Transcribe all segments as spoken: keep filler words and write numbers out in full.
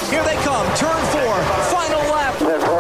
Here they come. Turn four. Final lap.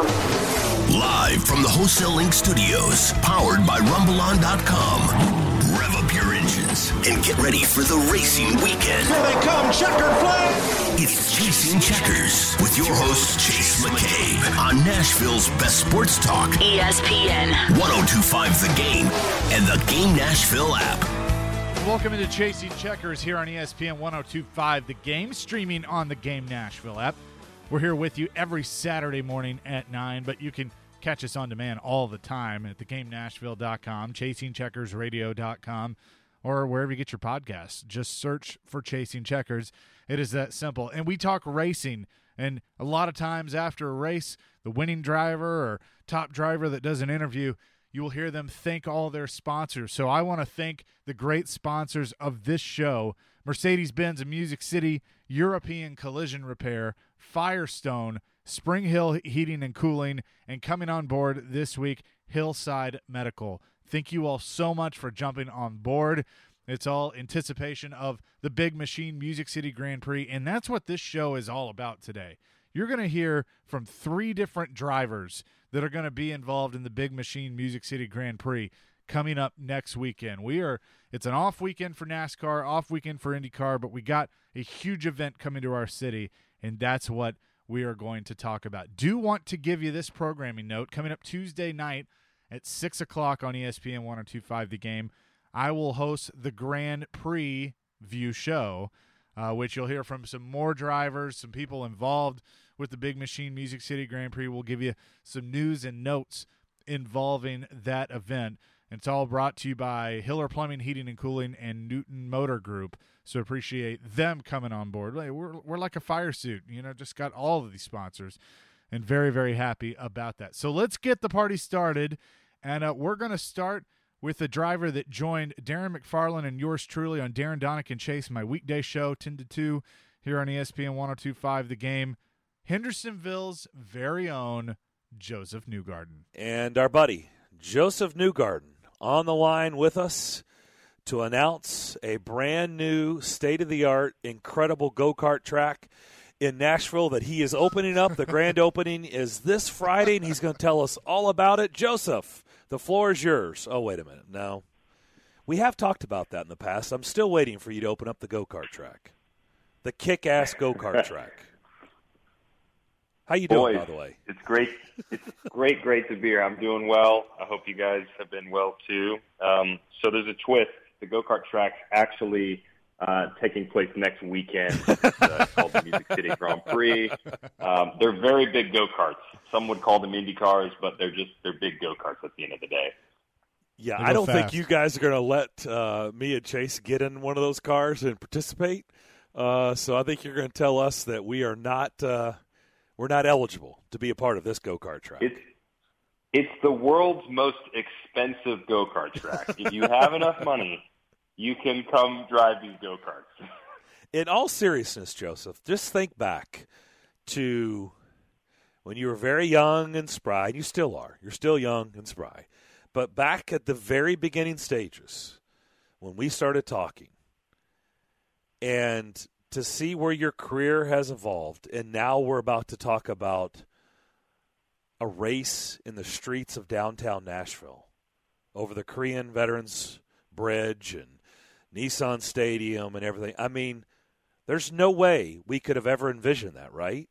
Live from the Wholesale Link Studios, powered by Rumble On dot com. Rev up your engines and get ready for the racing weekend. Here they come. Checkered flag. It's Chasing Checkers with your host, Chase McCabe, on Nashville's best sports talk. E S P N. one oh two point five The Game and the Game Nashville app. Welcome into Chasing Checkers here on E S P N one oh two point five The Game, streaming on the Game Nashville app. We're here with you every Saturday morning at nine, but you can catch us on demand all the time at the game nashville dot com, chasing checkers radio dot com, or wherever you get your podcasts. Just search for Chasing Checkers. It is that simple. And we talk racing, and a lot of times after a race, the winning driver or top driver that does an interview, you will hear them thank all their sponsors. So I want to thank the great sponsors of this show: Mercedes-Benz of Music City, European Collision Repair, Firestone, Spring Hill Heating and Cooling, and coming on board this week, Hillside Medical. Thank you all so much for jumping on board. It's all anticipation of the Big Machine Music City Grand Prix, and that's what this show is all about today. You're going to hear from three different drivers that are going to be involved in the Big Machine Music City Grand Prix coming up next weekend. We are it's an off weekend for NASCAR, off weekend for IndyCar, but we got a huge event coming to our city, and that's what we are going to talk about. Do want to give you this programming note. Coming up Tuesday night at six o'clock on E S P N one oh two point five The Game, I will host the Grand Prix View Show, uh, which you'll hear from some more drivers, some people involved with the Big Machine Music City Grand Prix. We'll give you some news and notes involving that event. And it's all brought to you by Hiller Plumbing, Heating and Cooling, and Newton Motor Group. So appreciate them coming on board. We're, we're like a fire suit, you know, just got all of these sponsors, and very, very happy about that. So let's get the party started, and uh, we're going to start with the driver that joined Darren McFarland and yours truly on Darren Donick and Chase, my weekday show, ten to two, here on E S P N one oh two point five The Game. Hendersonville's very own Josef Newgarden. And our buddy, Josef Newgarden, on the line with us to announce a brand new, state-of-the-art, incredible go-kart track in Nashville that he is opening up. The grand opening is this Friday, and he's going to tell us all about it. Josef, the floor is yours. Oh, wait a minute. No. We have talked about that in the past. I'm still waiting for you to open up the go-kart track, the kick-ass go-kart track. How you doing, Boys, by the way? It's great. It's great, great to be here. I'm doing well. I hope you guys have been well, too. Um, so there's a twist. The go-kart track's actually uh, taking place next weekend. It's uh, called the Music City Grand Prix. Um, they're very big go-karts. Some would call them Indy cars, but they're just they're big go-karts at the end of the day. Yeah, I don't fast. think you guys are going to let uh, me and Chase get in one of those cars and participate. Uh, so I think you're going to tell us that we are not uh, – we're not eligible to be a part of this go-kart track. It's, it's the world's most expensive go-kart track. If you have enough money, you can come drive these go-karts. In all seriousness, Josef, just think back to when you were very young and spry. And you still are. You're still young and spry. But back at the very beginning stages, when we started talking, and to see where your career has evolved, and now we're about to talk about a race in the streets of downtown Nashville over the Korean Veterans Bridge and Nissan Stadium and everything. I mean, there's no way we could have ever envisioned that, right?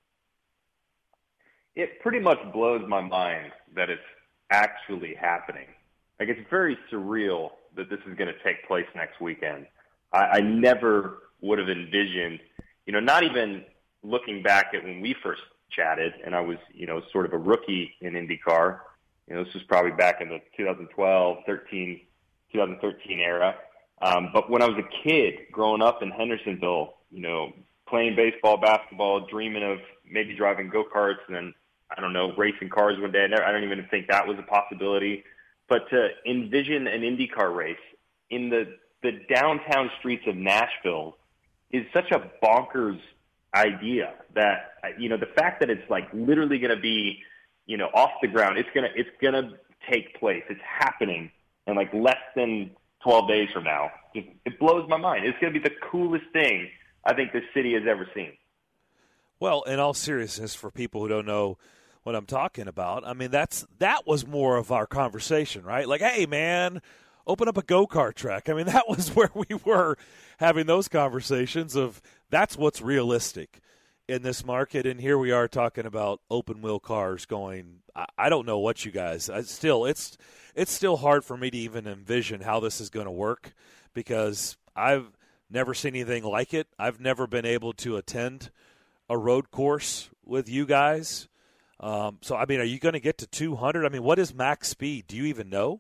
It pretty much blows my mind that it's actually happening. Like, it's very surreal that this is going to take place next weekend. I, I never would have envisioned, you know, not even looking back at when we first chatted, and I was, you know, sort of a rookie in IndyCar. You know, this was probably back in the twenty twelve, thirteen, twenty thirteen era. Um, but when I was a kid growing up in Hendersonville, you know, playing baseball, basketball, dreaming of maybe driving go-karts and then, I don't know, racing cars one day, I, never, I don't even think that was a possibility. But to envision an IndyCar race in the, the downtown streets of Nashville is such a bonkers idea that, you know, the fact that it's like literally going to be, you know, off the ground, it's going to, it's going to take place. It's happening in like less than twelve days from now. Just, it blows my mind. It's going to be the coolest thing I think this city has ever seen. Well, in all seriousness, for people who don't know what I'm talking about, I mean, that's that was more of our conversation, right? Like, hey, man, open up a go-kart track. I mean, that was where we were having those conversations of that's what's realistic in this market. And here we are talking about open-wheel cars going, I, I don't know what you guys, I still, it's it's still hard for me to even envision how this is going to work because I've never seen anything like it. I've never been able to attend a road course with you guys. Um, so, I mean, are you going to get to two hundred? I mean, what is max speed? Do you even know?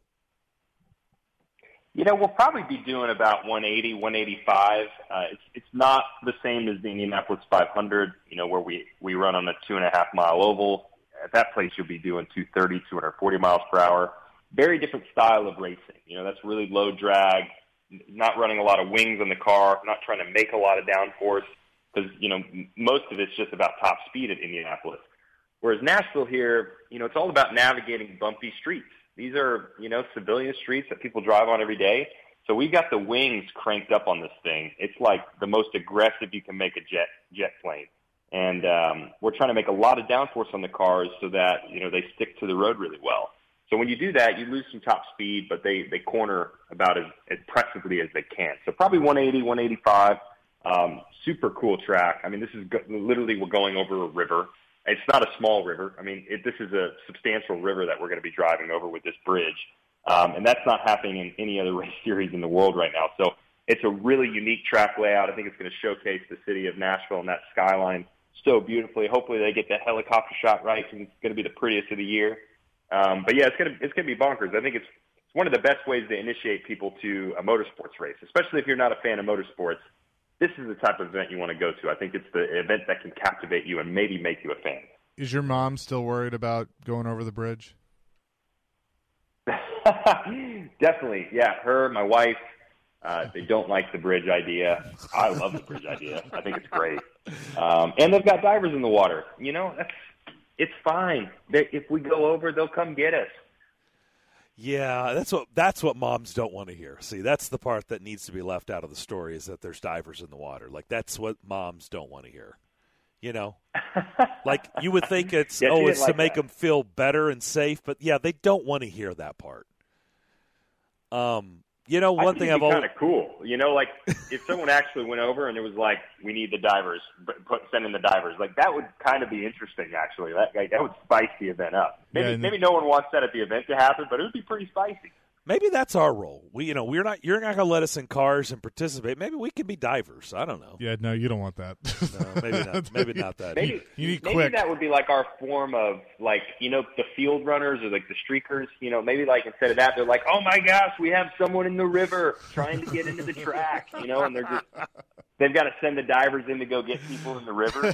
You know, we'll probably be doing about one eighty, one eighty-five. Uh, it's it's not the same as the Indianapolis five hundred, you know, where we, we run on a two and a half mile oval. At that place, you'll be doing two thirty, two forty miles per hour. Very different style of racing. You know, that's really low drag, not running a lot of wings on the car, not trying to make a lot of downforce because, you know, most of it's just about top speed at Indianapolis. Whereas Nashville here, you know, it's all about navigating bumpy streets. These are, you know, civilian streets that people drive on every day. So we've got the wings cranked up on this thing. It's like the most aggressive you can make a jet jet plane. And um, we're trying to make a lot of downforce on the cars so that, you know, they stick to the road really well. So when you do that, you lose some top speed, but they, they corner about as, as impressively as they can. So probably one eighty, one eighty-five, um, super cool track. I mean, this is go- literally we're going over a river. It's not a small river. I mean, it, this is a substantial river that we're going to be driving over with this bridge. Um, and that's not happening in any other race series in the world right now. So it's a really unique track layout. I think it's going to showcase the city of Nashville and that skyline so beautifully. Hopefully they get the helicopter shot right because it's going to be the prettiest of the year. Um, but, yeah, it's going to it's going to be bonkers. I think it's, it's one of the best ways to initiate people to a motorsports race, especially if you're not a fan of motorsports. This is the type of event you want to go to. I think it's the event that can captivate you and maybe make you a fan. Is your mom still worried about going over the bridge? Definitely, yeah. Her, my wife, uh, they don't like the bridge idea. I love the bridge idea. I think it's great. Um, and they've got divers in the water. You know, that's it's fine. They, if we go over, they'll come get us. Yeah, that's what that's what moms don't want to hear. See, that's the part that needs to be left out of the story is that there's divers in the water. Like, that's what moms don't want to hear. You know? Like, you would think it's, yeah, oh, it's like to make that. them feel better and safe. But, yeah, they don't want to hear that part. Um, you know, one I thing I've always kind of cool. You know, like, if someone actually went over and it was like, we need the divers, put, send in the divers, like, that would kind of be interesting, actually. That like, that would spice the event up. Maybe yeah, maybe no one wants that at the event to happen, but it would be pretty spicy. Maybe that's our role. We, you know, we're not. You're not going to let us in cars and participate. Maybe we can be divers. I don't know. Yeah, no, you don't want that. No, maybe not. Maybe not that. Maybe, you, you need maybe quick. that would be like our form of, like, you know, the field runners or like the streakers. You know, maybe like instead of that, they're like, oh my gosh, we have someone in the river trying to get into the track. You know, and they're just they've got to send the divers in to go get people in the river.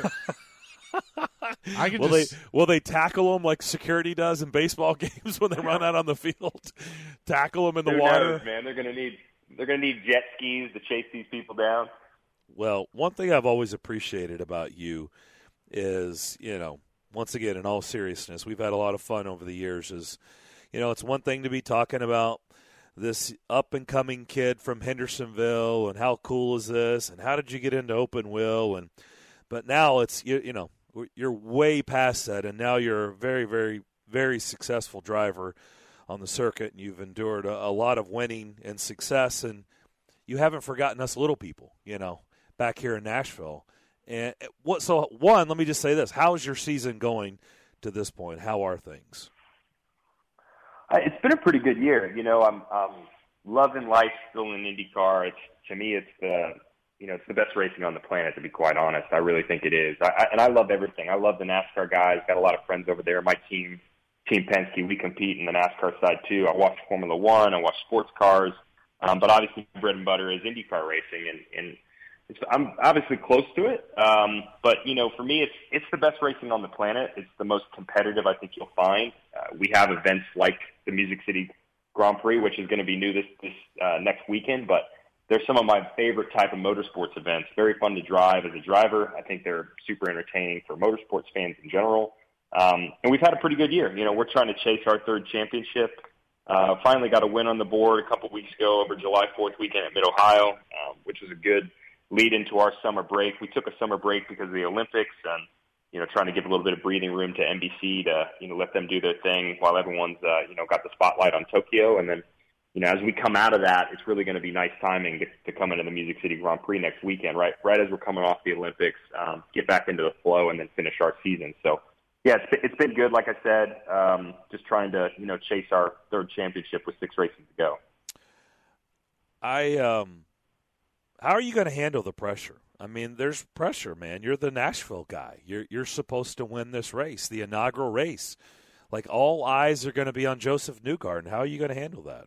I can will just... they will they tackle them like security does in baseball games when they run out on the field? Tackle them in the Who water, knows, man. They're gonna need they're gonna need jet skis to chase these people down. Well, one thing I've always appreciated about you is, you know, once again, in all seriousness, we've had a lot of fun over the years. Is, you know, it's one thing to be talking about this up and coming kid from Hendersonville and how cool is this and how did you get into open wheel and, but now it's you you know. You're way past that, and now you're a very, very, very successful driver on the circuit, and you've endured a, a lot of winning and success, and you haven't forgotten us little people, you know, back here in Nashville. And what? So, one, let me just say this. How's your season going to this point? How are things? It's been a pretty good year. You know, I'm, I'm loving life still in IndyCar. It's, to me, it's the – You know, it's the best racing on the planet, to be quite honest. I really think it is. I, I, and I love everything. I love the NASCAR guys. Got a lot of friends over there. My team, Team Penske, we compete in the NASCAR side, too. I watch Formula One. I watch sports cars. Um, but obviously, bread and butter is IndyCar racing. And, and it's, I'm obviously close to it. Um, but, you know, for me, it's it's the best racing on the planet. It's the most competitive I think you'll find. Uh, we have events like the Music City Grand Prix, which is going to be new this, this uh, next weekend. But they're some of my favorite type of motorsports events. Very fun to drive as a driver. I think they're super entertaining for motorsports fans in general. Um, and we've had a pretty good year. You know, we're trying to chase our third championship. Uh, finally got a win on the board a couple weeks ago over July fourth weekend at Mid-Ohio, um, which was a good lead into our summer break. We took a summer break because of the Olympics and, you know, trying to give a little bit of breathing room to N B C to, you know, let them do their thing while everyone's, uh, you know, got the spotlight on Tokyo. And then, you know, as we come out of that, it's really going to be nice timing to, to come into the Music City Grand Prix next weekend, right? Right as we're coming off the Olympics, um, get back into the flow and then finish our season. So, yeah, it's been, it's been good. Like I said, um, just trying to, you know, chase our third championship with six races to go. I, um, how are you going to handle the pressure? I mean, there's pressure, man. You're the Nashville guy. You're you're supposed to win this race, the inaugural race. Like, all eyes are going to be on Josef Newgarden. How are you going to handle that?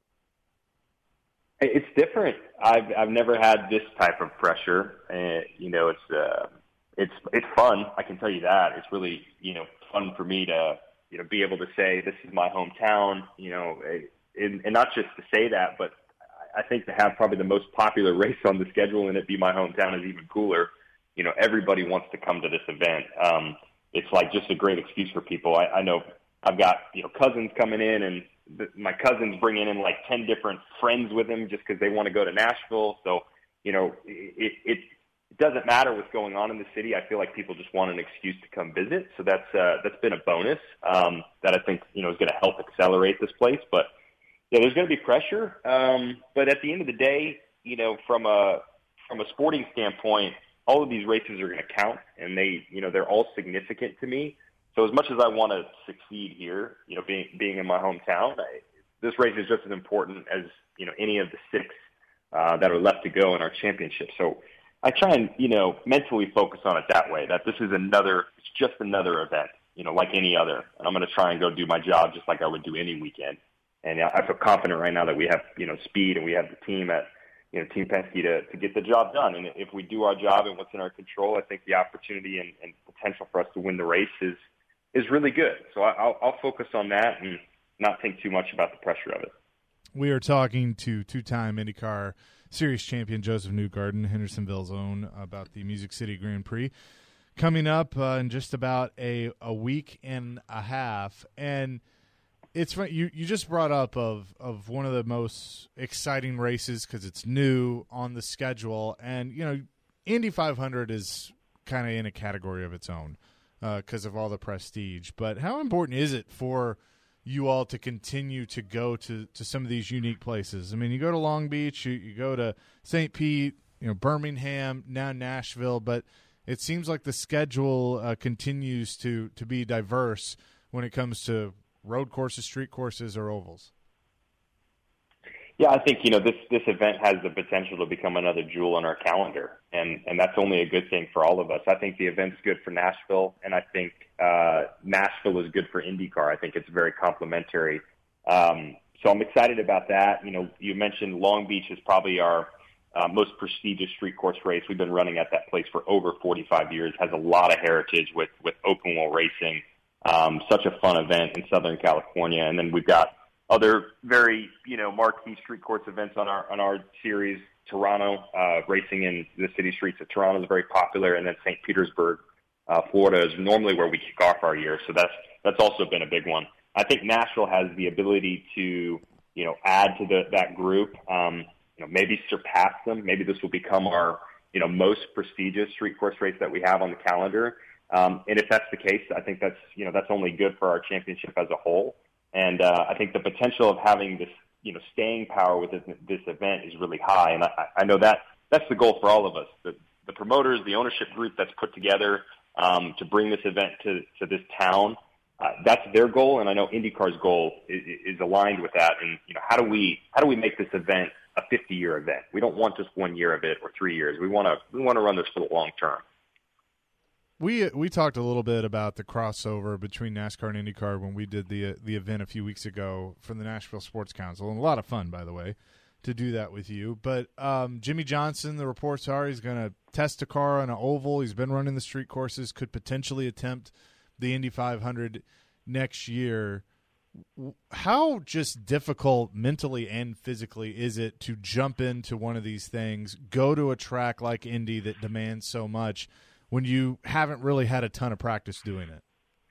It's different. I've I've never had this type of pressure, and you know, it's uh, it's it's fun. I can tell you that. It's really, you know, fun for me to, you know, be able to say this is my hometown. You know, and, and not just to say that, but I think to have probably the most popular race on the schedule and it be my hometown is even cooler. You know, everybody wants to come to this event. Um, it's like just a great excuse for people. I, I know I've got, you know, cousins coming in, and the, my cousins bringing in like ten different friends with them just because they want to go to Nashville. So, you know, it, it, it doesn't matter what's going on in the city. I feel like people just want an excuse to come visit. So that's, uh, that's been a bonus um, that I think, you know, is going to help accelerate this place. But yeah, there's going to be pressure, um, but at the end of the day, you know, from a from a sporting standpoint, all of these races are going to count, and they, you know, they're all significant to me. So as much as I want to succeed here, you know, being being in my hometown, I, this race is just as important as, you know, any of the six uh, that are left to go in our championship. So I try and, you know, mentally focus on it that way. That this is another, it's just another event, you know, like any other, and I'm going to try and go do my job just like I would do any weekend. And I feel confident right now that we have, you know, speed, and we have the team at, you know, Team Penske to, to get the job done. And if we do our job and what's in our control, I think the opportunity and, and potential for us to win the race is is really good. So I'll, I'll focus on that and not think too much about the pressure of it. We are talking to two-time IndyCar Series champion Josef Newgarden, Hendersonville's own, about the Music City Grand Prix coming up uh, in just about a, a week and a half. And it's funny, you you just brought up of of one of the most exciting races because it's new on the schedule, and you know, Indy five hundred is kind of in a category of its own because uh, of all the prestige. But how important is it for you all to continue to go to, to some of these unique places? I mean, you go to Long Beach, you, you go to Saint Pete, you know, Birmingham, now Nashville, but it seems like the schedule uh, continues to to be diverse when it comes to road courses, street courses, or ovals. Yeah, I think, you know, this, this event has the potential to become another jewel in our calendar, and, and that's only a good thing for all of us. I think the event's good for Nashville, and I think uh, Nashville is good for IndyCar. I think it's very complementary. Um, so I'm excited about that. You know, you mentioned Long Beach is probably our uh, most prestigious street course race. We've been running at that place for over forty-five years, has a lot of heritage with, with open wheel racing. Um, such a fun event in Southern California. And then we've got other very, you know, marquee street course events on our, on our series. Toronto, uh, racing in the city streets of Toronto is very popular. And then Saint Petersburg, uh, Florida is normally where we kick off our year. So that's, that's also been a big one. I think Nashville has the ability to, you know, add to the, that group, um, you know, maybe surpass them. Maybe this will become our, you know, most prestigious street course race that we have on the calendar. Um, and if that's the case, I think that's, you know, that's only good for our championship as a whole. And uh, I think the potential of having this, you know, staying power with this, this event is really high. And I, I know that that's the goal for all of us. The, the promoters, the ownership group that's put together um, to bring this event to, to this town, uh, that's their goal. And I know IndyCar's goal is, is aligned with that. And, you know, how do we how do we make this event a fifty-year event? We don't want just one year of it or three years. We want to we want to run this for the long term. We we talked a little bit about the crossover between NASCAR and IndyCar when we did the the event a few weeks ago from the Nashville Sports Council, and a lot of fun, by the way, to do that with you. But um, Jimmy Johnson, the reports are he's going to test a car on an oval. He's been running the street courses, could potentially attempt the Indy five hundred next year. How just difficult mentally and physically is it to jump into one of these things, go to a track like Indy that demands so much, when you haven't really had a ton of practice doing it?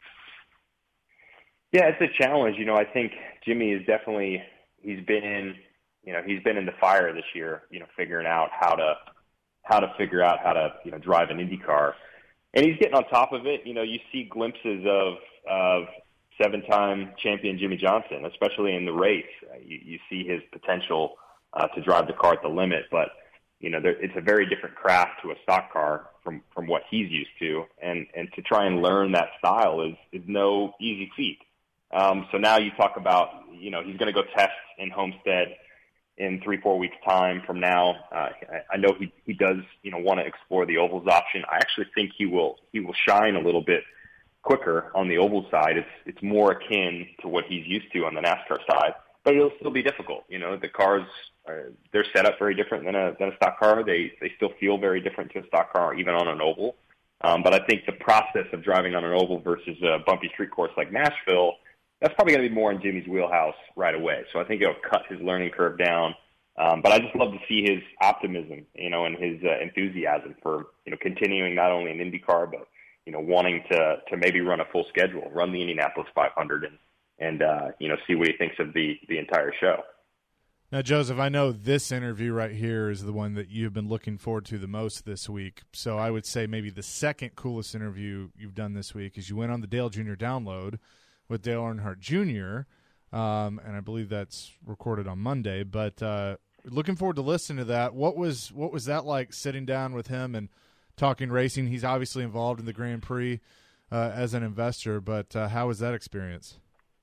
Yeah, it's a challenge. You know, I think Jimmy is definitely, he's been in, you know, he's been in the fire this year, you know, figuring out how to, how to figure out how to, you know, drive an Indy car. And he's getting on top of it. You know, you see glimpses of, of seven-time champion Jimmy Johnson, especially in the race. Uh, you, you see his potential uh, to drive the car at the limit, but you know, there, it's a very different craft to a stock car from, from what he's used to, and, and to try and learn that style is, is no easy feat. Um, so now you talk about, you know, he's going to go test in Homestead in three, four weeks' time from now. Uh, I, I know he, he does, you know, want to explore the ovals option. I actually think he will he will shine a little bit quicker on the oval side. It's it's more akin to what he's used to on the NASCAR side, but it'll still be difficult. You know, the cars, are, they're set up very different than a than a stock car. They they still feel very different to a stock car, even on an oval. Um, but I think the process of driving on an oval versus a bumpy street course like Nashville, that's probably going to be more in Jimmy's wheelhouse right away. So I think it'll cut his learning curve down. Um, but I just love to see his optimism, you know, and his uh, enthusiasm for, you know, continuing not only in IndyCar, but, you know, wanting to, to maybe run a full schedule, run the Indianapolis five hundred and, and uh, you know, see what he thinks of the, the entire show. Now, Joseph, I know this interview right here is the one that you've been looking forward to the most this week. So I would say maybe the second coolest interview you've done this week is you went on the Dale Junior Download with Dale Earnhardt Junior, um, and I believe that's recorded on Monday. But uh, looking forward to listening to that. What was what was that like, sitting down with him and talking racing? He's obviously involved in the Grand Prix uh, as an investor, but uh, how was that experience?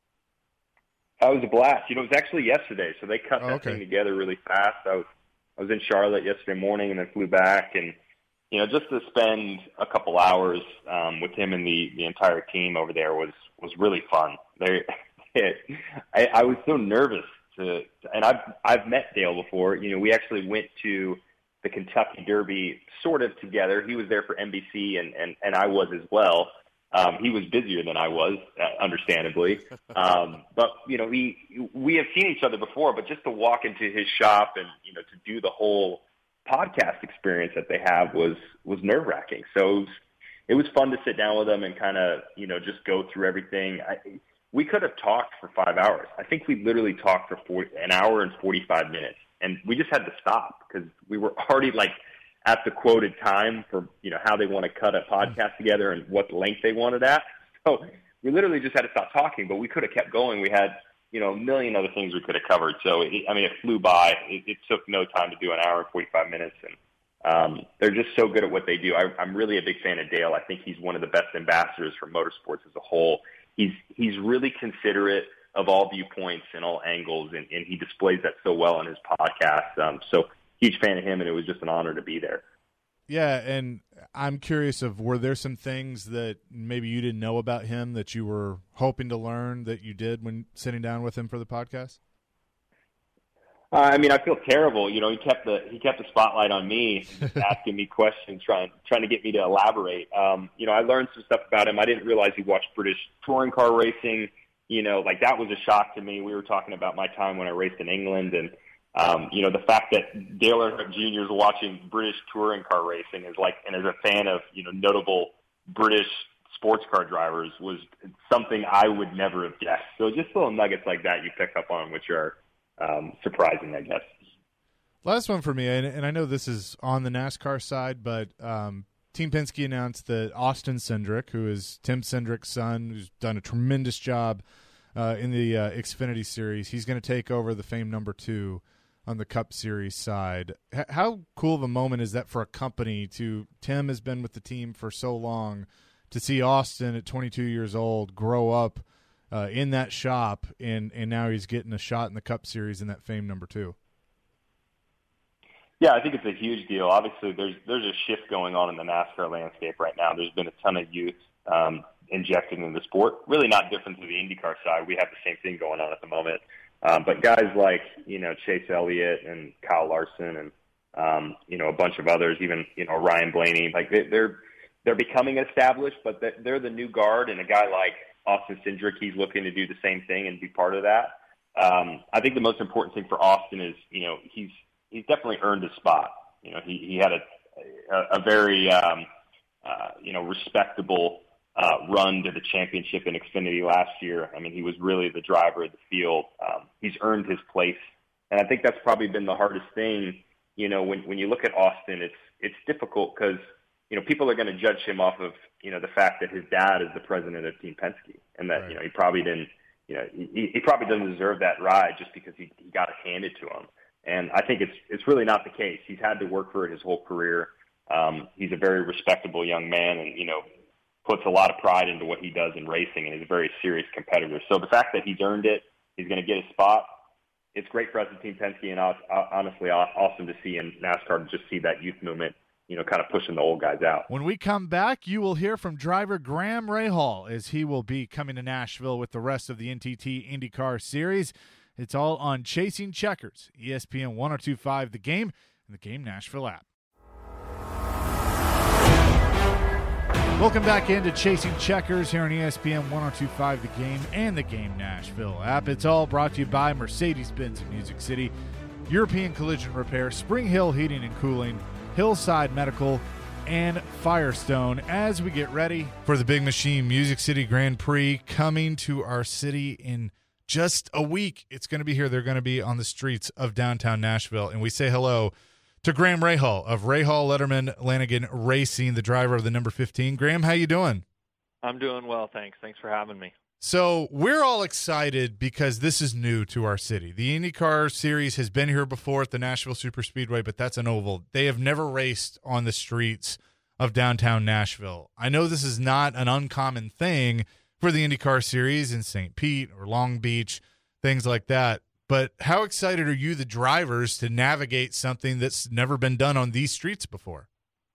That was a blast. You know, it was actually yesterday, so they cut oh, that okay. thing together really fast. I was I was in Charlotte yesterday morning and then flew back, and you know, just to spend a couple hours um, with him and the, the entire team over there was was really fun. They, it, I, I was so nervous to, and I've I've met Dale before. You know, we actually went to the Kentucky Derby sort of together. He was there for N B C, and and, and I was as well. Um, he was busier than I was, uh, understandably. Um, but, you know, we, we have seen each other before, but just to walk into his shop and, you know, to do the whole podcast experience that they have was, was nerve wracking. So it was, it was fun to sit down with them and kind of, you know, just go through everything. I, we could have talked for five hours. I think we literally talked for forty, an hour and forty-five minutes, and we just had to stop because we were already like, at the quoted time for, you know, how they want to cut a podcast together and what length they wanted at. So we literally just had to stop talking, but we could have kept going. We had, you know, a million other things we could have covered. So, it, I mean, it flew by. It, it took no time to do an hour and forty-five minutes. And um, they're just so good at what they do. I, I'm really a big fan of Dale. I think he's one of the best ambassadors for motorsports as a whole. He's, he's really considerate of all viewpoints and all angles, and, and he displays that so well in his podcast. Um, so, huge fan of him, and it was just an honor to be there. Yeah, and I'm curious of, were there some things that maybe you didn't know about him that you were hoping to learn that you did when sitting down with him for the podcast? Uh, I mean, I feel terrible. You know, he kept the he kept the spotlight on me, asking me questions, trying trying to get me to elaborate. Um, you know, I learned some stuff about him. I didn't realize he watched British touring car racing. You know, like that was a shock to me. We were talking about my time when I raced in England, and Um, you know, the fact that Dale Earnhardt Junior is watching British touring car racing is like, and as a fan of, you know, notable British sports car drivers was something I would never have guessed. So just little nuggets like that you pick up on, which are um, surprising, I guess. Last one for me, and, and I know this is on the NASCAR side, but um, Team Penske announced that Austin Cindric, who is Tim Cindric's son, who's done a tremendous job uh, in the uh, Xfinity Series, he's going to take over the famed number two on the Cup Series side. H- how cool of a moment is that for a company to, Tim has been with the team for so long, to see Austin at twenty-two years old grow up uh, in that shop, and, and now he's getting a shot in the Cup Series in that famed number two? Yeah, I think it's a huge deal. Obviously, there's there's a shift going on in the NASCAR landscape right now. There's been a ton of youth um, injected into the sport. Really not different to the IndyCar side. We have the same thing going on at the moment. Um, but guys like, you know, Chase Elliott and Kyle Larson and, um, you know, a bunch of others, even, you know, Ryan Blaney, like they, they're they're becoming established, but they're the new guard. And a guy like Austin Cindric, he's looking to do the same thing and be part of that. Um, I think the most important thing for Austin is, you know, he's he's definitely earned his spot. You know, he, he had a a, a very, um, uh, you know, respectable Uh, run to the championship in Xfinity last year. I mean, he was really the driver of the field. Um, he's earned his place. And I think that's probably been the hardest thing, you know, when when you look at Austin, it's it's difficult because, you know, people are going to judge him off of, you know, the fact that his dad is the president of Team Penske, and that, right. you know, he probably didn't, you know, he, he probably doesn't deserve that ride just because he, he got it handed to him. And I think it's it's really not the case. He's had to work for it his whole career. Um, he's a very respectable young man, and, you know, puts a lot of pride into what he does in racing, and is a very serious competitor. So the fact that he's earned it, he's going to get a spot. It's great for us at Team Penske, and honestly awesome to see in NASCAR to just see that youth movement, you know, kind of pushing the old guys out. When we come back, you will hear from driver Graham Rahal as he will be coming to Nashville with the rest of the N T T IndyCar Series. It's all on Chasing Checkers, E S P N one oh two point five The Game, and the Game Nashville app. Welcome back into Chasing Checkers here on E S P N one oh two point five The Game and the Game Nashville app. It's all brought to you by Mercedes-Benz of Music City, European Collision Repair, Spring Hill Heating and Cooling, Hillside Medical, and Firestone, as we get ready for the Big Machine Music City Grand Prix coming to our city in just a week. It's going to be here. They're going to be on the streets of downtown Nashville, and we say hello to Graham Rahal of Rahal Letterman Lanigan Racing, the driver of the number fifteen. Graham, how you doing? I'm doing well, thanks. Thanks for having me. So we're all excited because this is new to our city. The IndyCar Series has been here before at the Nashville Superspeedway, but that's an oval. They have never raced on the streets of downtown Nashville. I know this is not an uncommon thing for the IndyCar Series in Saint Pete or Long Beach, things like that. But how excited are you, the drivers, to navigate something that's never been done on these streets before?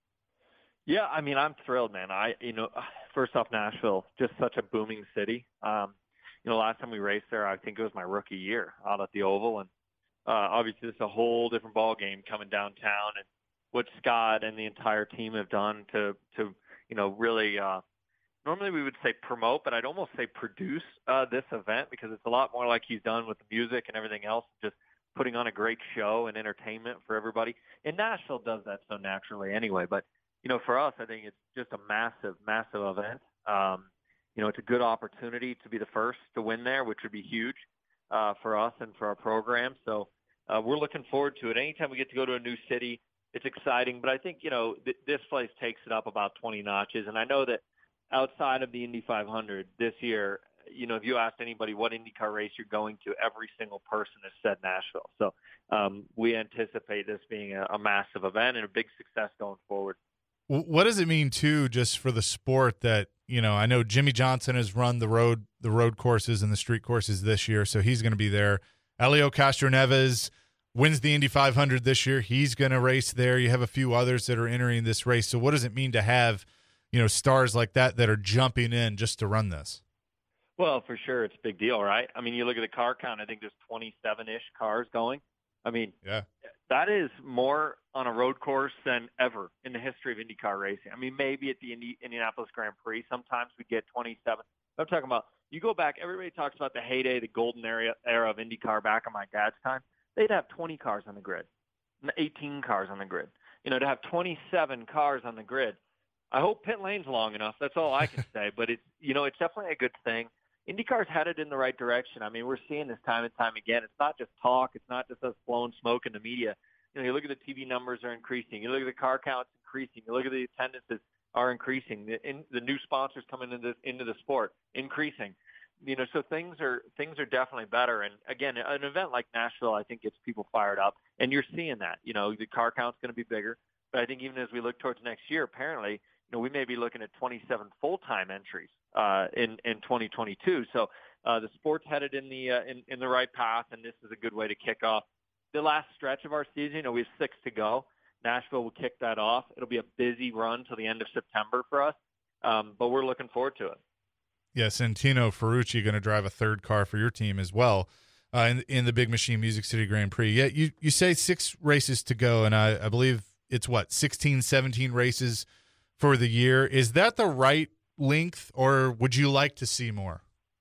Yeah, I mean, I'm thrilled, man. I, you know, first off, Nashville, just such a booming city. Um, you know, last time we raced there, I think it was my rookie year out at the Oval, and uh, obviously it's a whole different ball game coming downtown. And what Scott and the entire team have done to, to, you know, really. Uh, Normally we would say promote, but I'd almost say produce uh, this event, because it's a lot more like he's done with the music and everything else, just putting on a great show and entertainment for everybody. And Nashville does that so naturally anyway. But, you know, for us, I think it's just a massive, massive event. Um, you know, it's a good opportunity to be the first to win there, which would be huge uh, for us and for our program. So uh, we're looking forward to it. Anytime we get to go to a new city, it's exciting. But I think, you know, th- this place takes it up about twenty notches. And I know that outside of the Indy five hundred this year, you know, if you asked anybody what IndyCar race you're going to, every single person has said Nashville. So um, we anticipate this being a, a massive event and a big success going forward. What does it mean, too, just for the sport that, you know, I know Jimmy Johnson has run the road the road courses and the street courses this year, so he's going to be there. Elio Castroneves wins the Indy five hundred this year. He's going to race there. You have a few others that are entering this race. So what does it mean to have, you know, stars like that that are jumping in just to run this? Well, for sure, it's a big deal, right? I mean, you look at the car count, I think there's twenty-seven-ish cars going. I mean, yeah, that is more on a road course than ever in the history of IndyCar racing. I mean, maybe at the Indy, Indianapolis Grand Prix, sometimes we get twenty-seven. I'm talking about, you go back, everybody talks about the heyday, the golden era, era of IndyCar back in my dad's time. They'd have twenty cars on the grid, eighteen cars on the grid. You know, to have twenty-seven cars on the grid, I hope pit lane's long enough. That's all I can say. But it's, you know, it's definitely a good thing. IndyCar's headed in the right direction. I mean, we're seeing this time and time again. It's not just talk. It's not just us blowing smoke in the media. You know, you look at the T V numbers are increasing. You look at the car counts increasing. You look at the attendances are increasing. The, in, the new sponsors coming into into the sport increasing. You know, so things are things are definitely better. And again, an event like Nashville, I think, gets people fired up. And you're seeing that. You know, the car count's going to be bigger. But I think even as we look towards next year, apparently, you know, we may be looking at twenty-seven full-time entries uh, in in twenty twenty-two. So uh, the sport's headed in the uh, in, in the right path, and this is a good way to kick off the last stretch of our season. You know, we have six to go. Nashville will kick that off. It'll be a busy run till the end of September for us, um, but we're looking forward to it. Yes, and Tino Ferrucci going to drive a third car for your team as well uh, in in the Big Machine Music City Grand Prix. Yeah, you you say six races to go, and I, I believe it's what sixteen, seventeen races for the year. Is that the right length, or would you like to see more?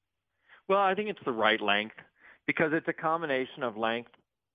Well, I think it's the right length because it's a combination of length,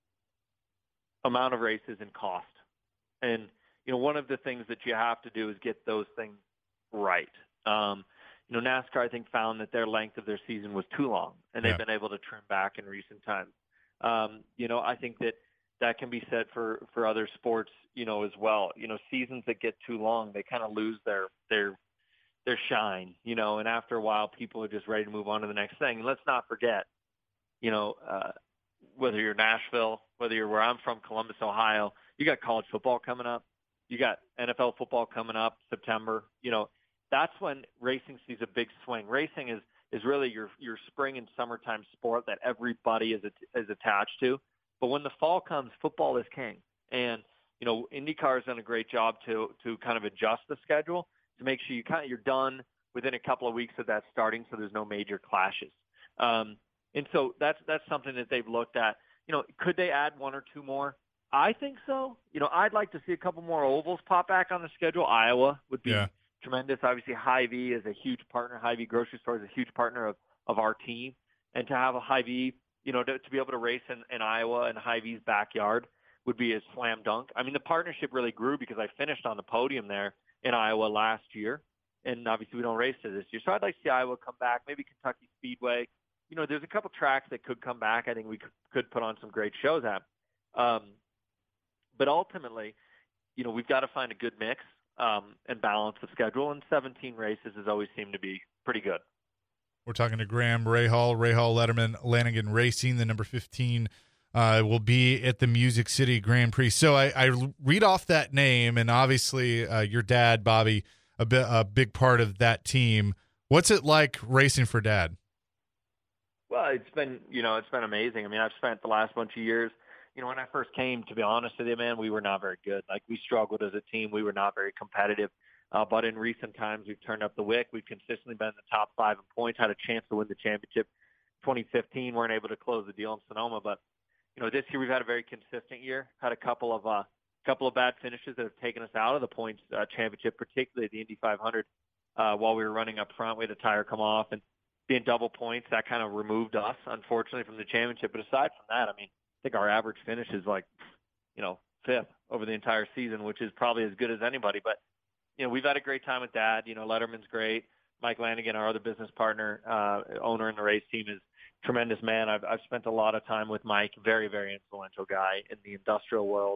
amount of races, and cost. And, you know, one of the things that you have to do is get those things right. Um, you know, NASCAR, I think, found that their length of their season was too long, and they've yeah. been able to trim back in recent times. Um, you know, I think that that can be said for, for other sports, you know, as well. You know, seasons that get too long, they kind of lose their, their, their shine, you know, and after a while, people are just ready to move on to the next thing. And let's not forget, you know, uh, whether you're Nashville, whether you're where I'm from, Columbus, Ohio, you got college football coming up. You got N F L football coming up September. You know, that's when racing sees a big swing. Racing is, is really your, your spring and summertime sport that everybody is, is attached to. But when the fall comes, football is king. And, you know, IndyCar has done a great job to, to kind of adjust the schedule to make sure you kind of, you're done within a couple of weeks of that starting, so there's no major clashes. Um, and so that's, that's something that they've looked at. You know, could they add one or two more? I think so. You know, I'd like to see a couple more ovals pop back on the schedule. Iowa would be yeah. tremendous. Obviously, Hy-Vee is a huge partner. Hy-Vee Grocery Store is a huge partner of, of our team. And to have a Hy-Vee, you know, to, to be able to race in, in Iowa and Hy-Vee's backyard would be a slam dunk. I mean, the partnership really grew because I finished on the podium there in Iowa last year. And obviously we don't race it this year. So I'd like to see Iowa come back, maybe Kentucky Speedway. You know, there's a couple tracks that could come back. I think we could, could put on some great shows at. Um, But ultimately, you know, we've got to find a good mix um, and balance the schedule, and seventeen races has always seemed to be pretty good. We're talking to Graham Rahal, Rahal Letterman Lanigan Racing. The number fifteen uh, will be at the Music City Grand Prix. So I, I read off that name, and obviously uh, your dad, Bobby, a, bit, a big part of that team. What's it like racing for Dad? Well, it's been, you know, it's been amazing. I mean, I've spent the last bunch of years, you know, when I first came, to be honest with you, man, we were not very good. Like, we struggled as a team. We were not very competitive. Uh, but in recent times, we've turned up the wick. We've consistently been in the top five in points, had a chance to win the championship. twenty fifteen, weren't able to close the deal in Sonoma. But, you know, this year we've had a very consistent year. Had a couple of uh, couple of bad finishes that have taken us out of the points uh, championship, particularly the Indy five hundred. Uh, while we were running up front, we had a tire come off. And being double points, that kind of removed us, unfortunately, from the championship. But aside from that, I mean, I think our average finish is like, you know, fifth over the entire season, which is probably as good as anybody. But, you know, we've had a great time with Dad. You know, Letterman's great. Mike Lanigan, our other business partner, uh, owner in the race team, is a tremendous man. I've, I've spent a lot of time with Mike, very, very influential guy in the industrial world.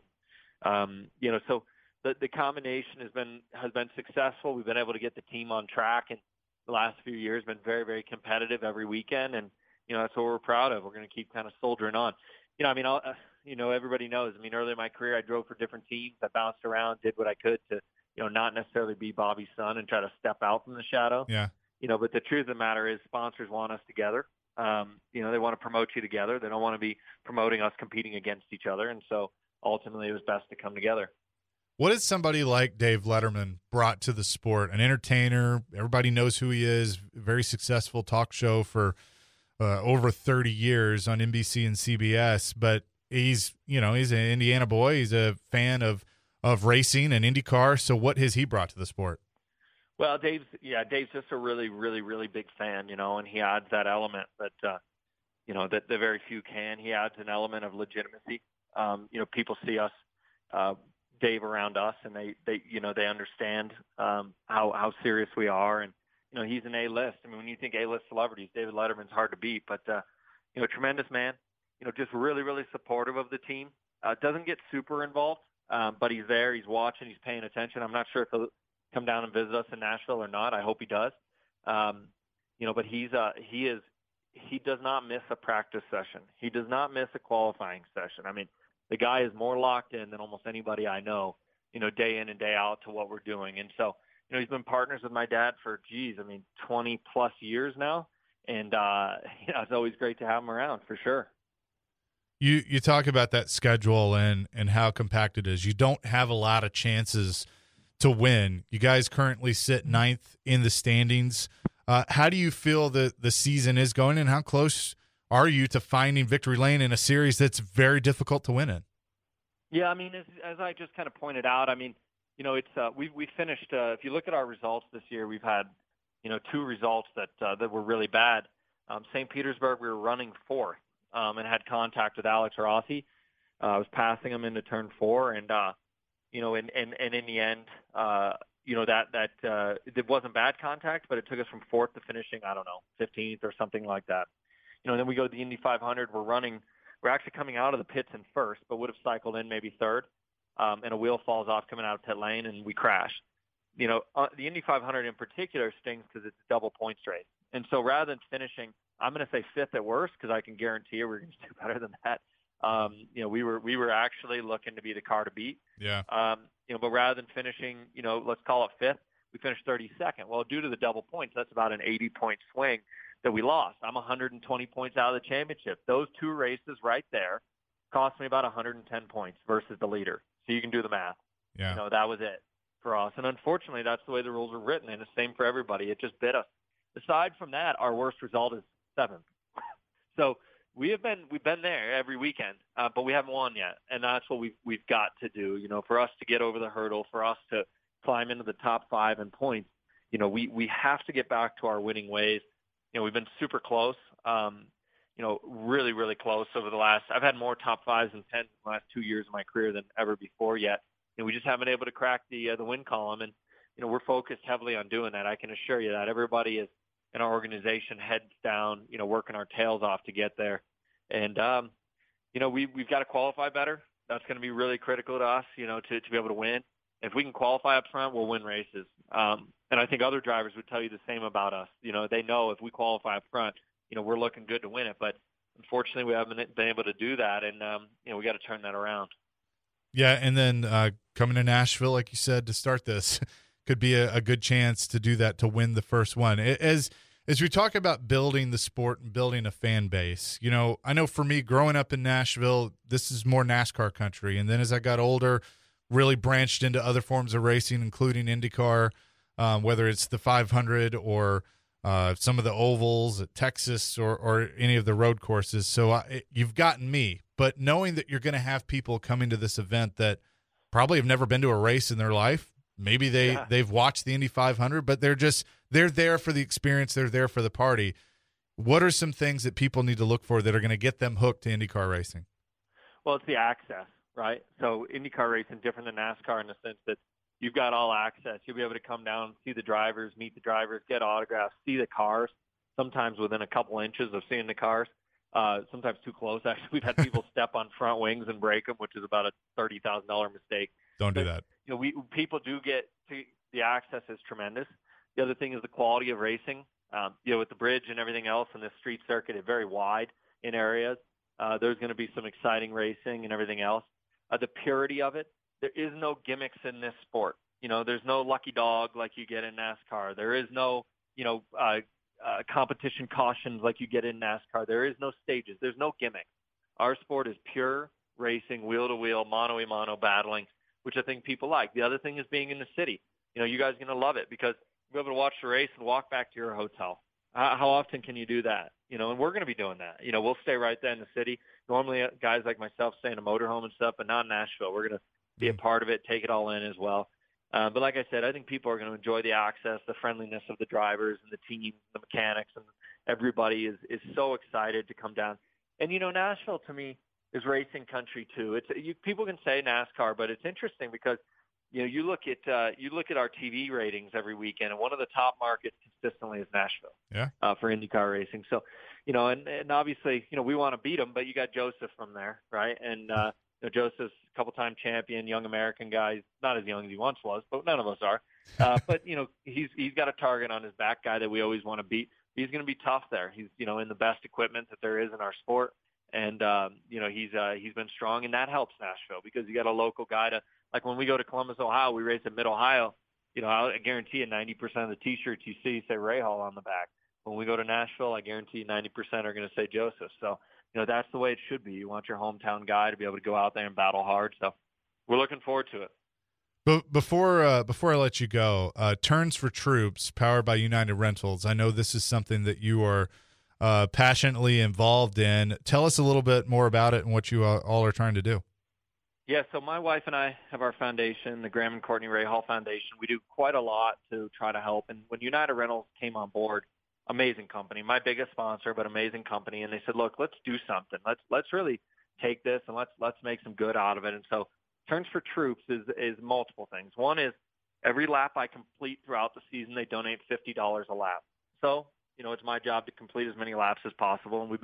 Um, you know, so the, the combination has been, has been successful. We've been able to get the team on track, and the last few years been very, very competitive every weekend. And, you know, that's what we're proud of. We're going to keep kind of soldiering on. You know, I mean, I'll, uh, you know, everybody knows. I mean, early in my career, I drove for different teams. I bounced around, did what I could to, you know, not necessarily be Bobby's son and try to step out from the shadow. Yeah. You know, but the truth of the matter is sponsors want us together. Um, you know, they want to promote you together. They don't want to be promoting us competing against each other. And so ultimately it was best to come together. What has somebody like Dave Letterman brought to the sport? An entertainer, everybody knows who he is, very successful talk show for uh, over thirty years on N B C and C B S, but he's, you know, he's an Indiana boy. He's a fan of, of racing and IndyCar. So what has he brought to the sport? Well, Dave's, yeah, Dave's just a really, really, really big fan, you know, and he adds that element that, uh, you know, that the very few can. He adds an element of legitimacy. Um, you know, people see us, uh, Dave around us, and they, they, you know, they understand um, how how serious we are. And you know, he's an A-list. I mean, when you think A-list celebrities, David Letterman's hard to beat. But uh, you know, tremendous man. You know, just really, really supportive of the team. Uh, doesn't get super involved, um, but he's there. He's watching. He's paying attention. I'm not sure if he'll come down and visit us in Nashville or not. I hope he does. Um, you know, but he's uh, he is he does not miss a practice session. He does not miss a qualifying session. I mean, the guy is more locked in than almost anybody I know, you know, day in and day out to what we're doing. And so, you know, he's been partners with my dad for, geez, I mean, twenty plus years now. And, uh, you know, it's always great to have him around for sure. You, you talk about that schedule and, and how compact it is. You don't have a lot of chances to win. You guys currently sit ninth in the standings. Uh, how do you feel that the season is going, and how close are you to finding victory lane in a series that's very difficult to win in? Yeah, I mean, as, as I just kind of pointed out, I mean, you know, it's uh, we we finished. Uh, if you look at our results this year, we've had, you know, two results that uh, that were really bad. Um, Saint Petersburg, we were running fourth um, and had contact with Alex Rossi. Uh, I was passing him into turn four, and uh, you know, and, and and in the end, uh, you know, that that uh, it wasn't bad contact, but it took us from fourth to finishing, I don't know, fifteenth or something like that. You know, then we go to the Indy five hundred. We're running we're actually coming out of the pits in first, but would have cycled in maybe third, um, and a wheel falls off coming out of pit lane, and we crash. You know, uh, the Indy five hundred in particular stings because it's a double points race. And so rather than finishing, I'm going to say fifth at worst because I can guarantee you we're going to do better than that. Um, you know, we were we were actually looking to be the car to beat. Yeah. Um, you know, but rather than finishing, you know, let's call it fifth, we finished thirty-second. Well, due to the double points, that's about an eighty-point swing that we lost. I'm one hundred twenty points out of the championship. Those two races right there cost me about one hundred ten points versus the leader. So you can do the math. Yeah. You know, that was it for us. And unfortunately, that's the way the rules are written, and it's the same for everybody. It just bit us. Aside from that, our worst result is seventh. So we have been we've been there every weekend, uh, but we haven't won yet, and that's what we've we've got to do. You know, for us to get over the hurdle, for us to climb into the top five in points, you know, we we have to get back to our winning ways. You know, we've been super close. Um, you know, really really close over the last. I've had more top fives and tens in the last two years of my career than ever before yet. And we just haven't been able to crack the uh, the win column, and you know we're focused heavily on doing that. I can assure you that everybody is in our organization heads down, you know, working our tails off to get there. And um, you know we we've got to qualify better. That's going to be really critical to us, you know, to to be able to win. If we can qualify up front, we'll win races. Um, and I think other drivers would tell you the same about us. You know, they know if we qualify up front, you know, we're looking good to win it. But unfortunately, we haven't been able to do that, and um, you know, we got to turn that around. Yeah, and then uh, coming to Nashville, like you said, to start this, could be a, a good chance to do that, to win the first one. As as we talk about building the sport and building a fan base, you know, I know for me, growing up in Nashville, this is more NASCAR country. And then as I got older, really branched into other forms of racing, including IndyCar, um, whether it's the five hundred or uh, some of the ovals at Texas or, or any of the road courses. So I, you've gotten me. But knowing that you're going to have people coming to this event that probably have never been to a race in their life, maybe they, yeah. they've watched the Indy five hundred, but they're just they're there for the experience. They're there for the party. What are some things that people need to look for that are going to get them hooked to IndyCar racing? Well, it's the access, right? So IndyCar racing different than NASCAR in the sense that you've got all access. You'll be able to come down, see the drivers, meet the drivers, get autographs, see the cars, sometimes within a couple inches of seeing the cars. Uh, sometimes too close. Actually, we've had people step on front wings and break them, which is about a thirty thousand dollars mistake. Don't but, do that. You know, we people do get to, the access is tremendous. The other thing is the quality of racing. Um, you know, with the bridge and everything else, and the street circuit is very wide in areas. Uh, there's going to be some exciting racing and everything else. Uh, the purity of it. There is no gimmicks in this sport. You know, there's no lucky dog like you get in NASCAR. There is no, you know, uh, Uh, competition cautions like you get in NASCAR. There is no stages. There's no gimmick. Our sport is pure racing, wheel-to-wheel, mano-a-mano battling, which I think people like. The other thing is being in the city. You know, you guys are going to love it because you'll be able to watch the race and walk back to your hotel. How, how often can you do that? You know, and we're going to be doing that. You know, we'll stay right there in the city. Normally, uh, guys like myself stay in a motorhome and stuff, but not in Nashville. We're going to be a part of it, take it all in as well. Uh, but like I said, I think people are going to enjoy the access, the friendliness of the drivers and the teams, the mechanics, and everybody is, is so excited to come down. And, you know, Nashville to me is racing country too. It's you, people can say NASCAR, but it's interesting because, you know, you look at uh, you look at our T V ratings every weekend, and one of the top markets consistently is Nashville. Yeah. Uh, for IndyCar racing. So, you know, and, and obviously, you know, we want to beat them, but you got Joseph from there, right? And uh, you know, Joseph's a couple-time champion, young American guy. He's not as young as he once was, but none of us are. Uh, but you know, he's he's got a target on his back, guy that we always want to beat. He's going to be tough there. He's you know in the best equipment that there is in our sport, and um, you know he's uh, he's been strong, and that helps Nashville because you got a local guy to like when we go to Columbus, Ohio, we race at Mid Ohio. You know, I guarantee you ninety percent of the T-shirts you see say Rahal on the back. When we go to Nashville, I guarantee you ninety percent are going to say Joseph. So. You know, that's the way it should be. You want your hometown guy to be able to go out there and battle hard. So we're looking forward to it. But before uh, before I let you go, uh, Turns for Troops, powered by United Rentals. I know this is something that you are uh, passionately involved in. Tell us a little bit more about it and what you all are trying to do. Yeah, so my wife and I have our foundation, the Graham and Courtney Rahal Foundation. We do quite a lot to try to help. And when United Rentals came on board, amazing company, my biggest sponsor, but amazing company. And they said, look, let's do something. Let's let's really take this and let's let's make some good out of it. And so Turns for Troops is is multiple things. One is every lap I complete throughout the season, they donate fifty dollars a lap. So, you know, it's my job to complete as many laps as possible. And we've been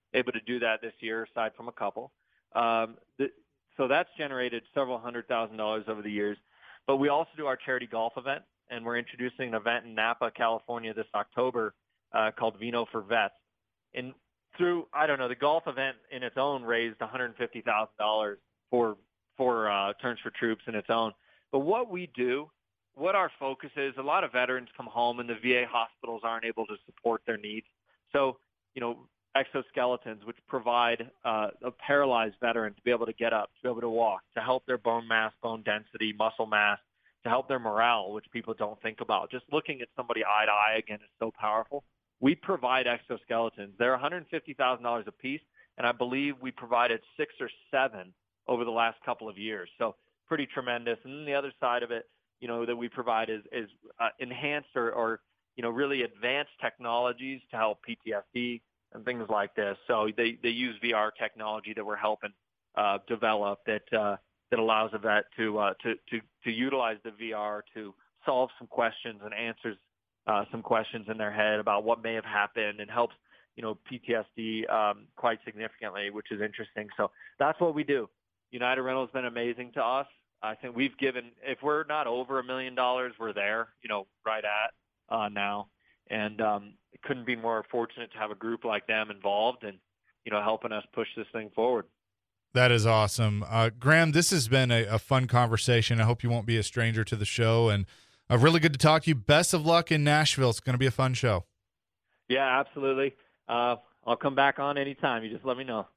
able to do that this year, aside from a couple. Um, the, so that's generated several hundred thousand dollars over the years. But we also do our charity golf event, and we're introducing an event in Napa, California this October uh, called Vino for Vets. And through, I don't know, the golf event in its own raised one hundred fifty thousand dollars for, for uh, Turns for Troops in its own. But what we do, what our focus is, a lot of veterans come home and the V A hospitals aren't able to support their needs. So, you know, exoskeletons, which provide uh, a paralyzed veteran to be able to get up, to be able to walk, to help their bone mass, bone density, muscle mass, to help their morale, which people don't think about. Just looking at somebody eye to eye again is so powerful. We provide exoskeletons. They're one hundred fifty thousand dollars a piece, and I believe we provided six or seven over the last couple of years. So pretty tremendous. And then the other side of it, you know, that we provide is, is uh, enhanced or, or, you know, really advanced technologies to help P T S D and things like this. So they, they use V R technology that we're helping uh, develop that uh, that allows a vet to, uh, to to to utilize the V R to solve some questions and answers uh, some questions in their head about what may have happened, and helps, you know, P T S D um, quite significantly, which is interesting. So that's what we do. United Rental has been amazing to us. I think we've given, if we're not over a million dollars, we're there, you know, right at uh, now. And um, it couldn't be more fortunate to have a group like them involved and, you know, helping us push this thing forward. That is awesome. Uh, Graham, this has been a, a fun conversation. I hope you won't be a stranger to the show, and uh, really good to talk to you. Best of luck in Nashville. It's going to be a fun show. Yeah, absolutely. Uh, I'll come back on anytime. You just let me know.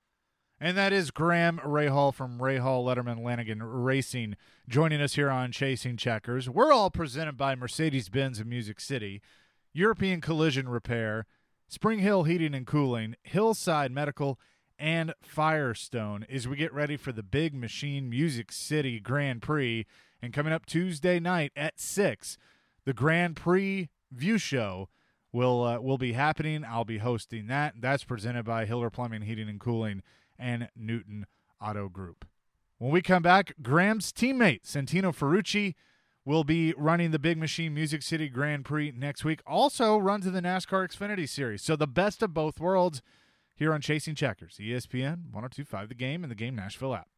And that is Graham Rahal from Rahal Letterman Lanigan Racing, joining us here on Chasing Checkers. We're all presented by Mercedes-Benz of Music City, European Collision Repair, Spring Hill Heating and Cooling, Hillside Medical, and Firestone as we get ready for the Big Machine Music City Grand Prix. And coming up Tuesday night at six, the Grand Prix View Show will uh, will be happening. I'll be hosting that. That's presented by Hiller Plumbing, Heating and Cooling, and Newton Auto Group. When we come back, Graham's teammate, Santino Ferrucci, will be running the Big Machine Music City Grand Prix next week. Also runs in the NASCAR Xfinity Series. So the best of both worlds here on Chasing Checkers, E S P N one oh two point five The Game and the Game Nashville app.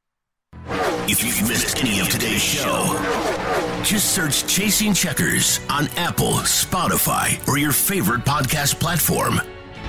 If you've missed any of today's show, just search Chasing Checkers on Apple, Spotify, or your favorite podcast platform.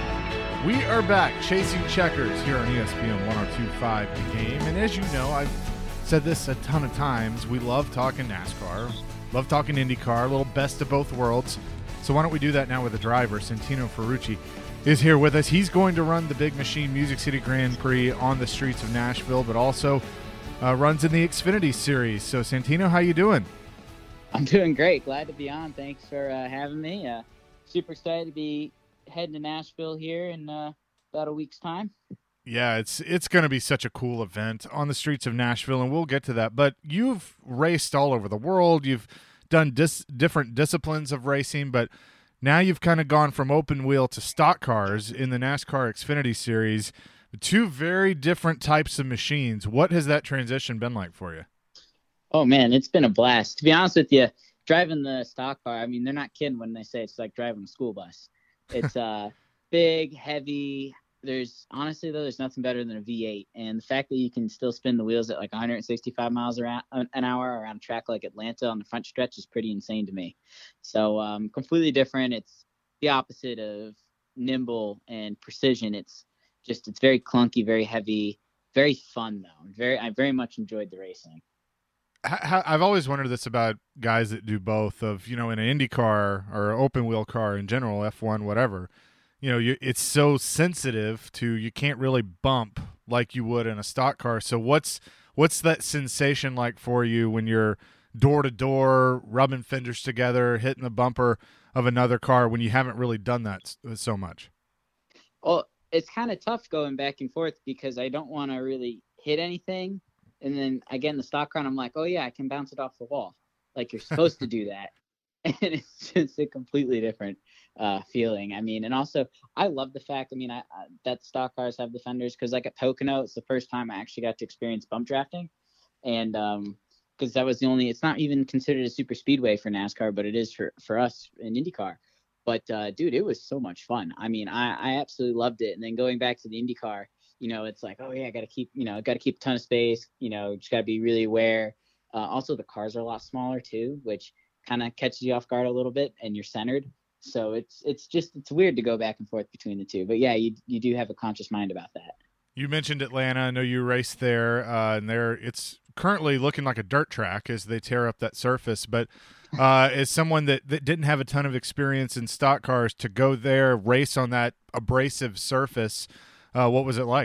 We are back, Chasing Checkers here on E S P N one oh two point five The Game. And as you know, I've said this a ton of times, we love talking NASCAR, love talking IndyCar, a little best of both worlds. So why don't we do that now with the driver? Santino Ferrucci is here with us. He's going to run the Big Machine Music City Grand Prix on the streets of Nashville, but also uh, runs in the Xfinity Series. So Santino, how you doing? I'm doing great. Glad to be on. Thanks for uh, having me. Uh, super excited to be heading to Nashville here in uh, about a week's time. Yeah, it's it's going to be such a cool event on the streets of Nashville, and we'll get to that. But you've raced all over the world. You've done dis- different disciplines of racing, but now you've kind of gone from open wheel to stock cars in the NASCAR Xfinity Series, two very different types of machines. What has that transition been like for you? Oh, man, it's been a blast. To be honest with you, driving the stock car, I mean, they're not kidding when they say it's like driving a school bus. It's uh, big, heavy. There's honestly, though, there's nothing better than a V eight. And the fact that you can still spin the wheels at like one hundred sixty-five miles around, an hour around a track like Atlanta on the front stretch is pretty insane to me. So um, completely different. It's the opposite of nimble and precision. It's just, it's very clunky, very heavy, very fun, though. Very, I very much enjoyed the racing. I've always wondered this about guys that do both of, you know, in an Indy car or open wheel car in general, F one, whatever, you know, you, it's so sensitive to, you can't really bump like you would in a stock car. So what's, what's that sensation like for you when you're door to door, rubbing fenders together, hitting the bumper of another car when you haven't really done that so much? Well, it's kind of tough going back and forth because I don't want to really hit anything. And then I get in the stock car and I'm like, oh, yeah, I can bounce it off the wall. Like you're supposed to do that. And it's just a completely different uh, feeling. I mean, and also I love the fact, I mean, I, I that stock cars have the fenders because like at Pocono, it's the first time I actually got to experience bump drafting. And um, because that was the only, it's not even considered a super speedway for NASCAR, but it is for, for us in IndyCar. But, uh, dude, it was so much fun. I mean, I, I absolutely loved it. And then going back to the IndyCar, you know, it's like, oh, yeah, I got to keep, you know, got to keep a ton of space, you know, just got to be really aware. Uh, also, the cars are a lot smaller, too, which kind of catches you off guard a little bit, and you're centered. So it's it's just it's weird to go back and forth between the two. But, yeah, you you do have a conscious mind about that. You mentioned Atlanta. I know you raced there, uh, and there it's currently looking like a dirt track as they tear up that surface. But uh, as someone that, that didn't have a ton of experience in stock cars, to go there, race on that abrasive surface, uh, what was it like?